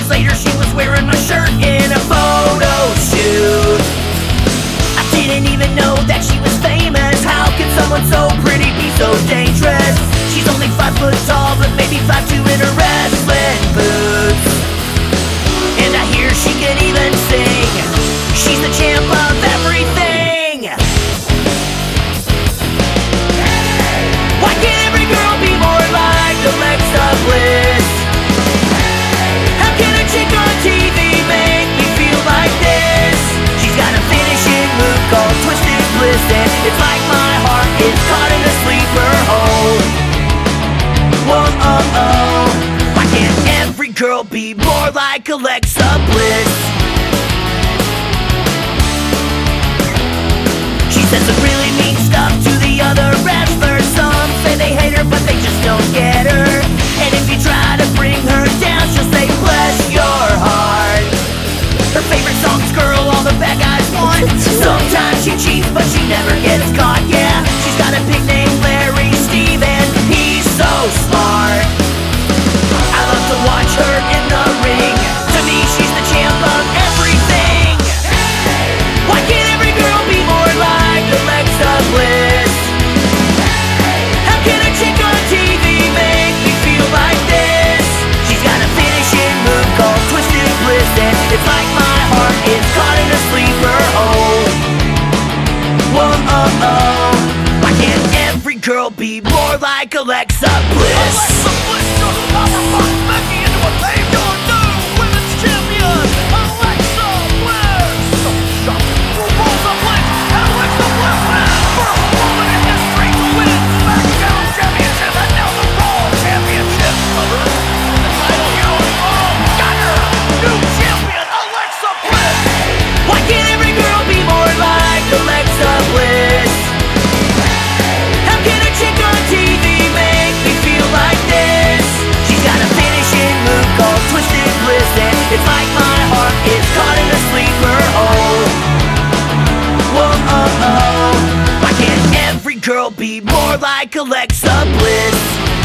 months later she was wearing my shirt in a photo shoot. I didn't even know that she was famous. How could someone so pretty be so dangerous? She's only 5 foot tall, but maybe 5'2" in her wrestling boots. And I hear she can even sing. She's the champ of everything. Why can't every girl be more like Alexa Bliss? How can a chick on TV make me feel like this? She's got a finishing move called Twisted Bliss, and it's like my heart is caught in a sleeper hole. Whoa, oh, oh. Why can't every girl be more like Alexa Bliss? She says some really mean stuff to the other wrestlers. Some say they hate her, but they just don't get her. And if you try to bring her down, she'll say, bless your heart. Her favorite song's Girl All the Bad Guys Want. Sometimes she cheats, but she never gets caught, yeah. She's got a pig named Larry Steve, and he's so smart. I love to watch her in the ring. To me, she's the champ of everything. Why can't every girl be more like Alexa Bliss? How can a chick on TV make me feel like this? She's got a finishing move called Twisted Bliss, and it's like my heart is caught in a sleeper hole. Whoa, oh, oh. Why can't every girl be more like Alexa Bliss? Alexa Bliss does a power box Becky into a paved your new women's champion, Alexa Bliss. Shocking Rosa Bliss and Alexa Bliss wins. First woman in history to win SmackDown Championship and now the Raw Championship. The title you got her new champion, Alexa Bliss. Why can't every girl be more like Alexa Bliss? How can a chick on TV make me feel like this? She's got a finishing move called Twisted Bliss, and it's like my heart is caught in a sleeper hole. Whoa, oh, oh. Why can't every girl be more like Alexa Bliss?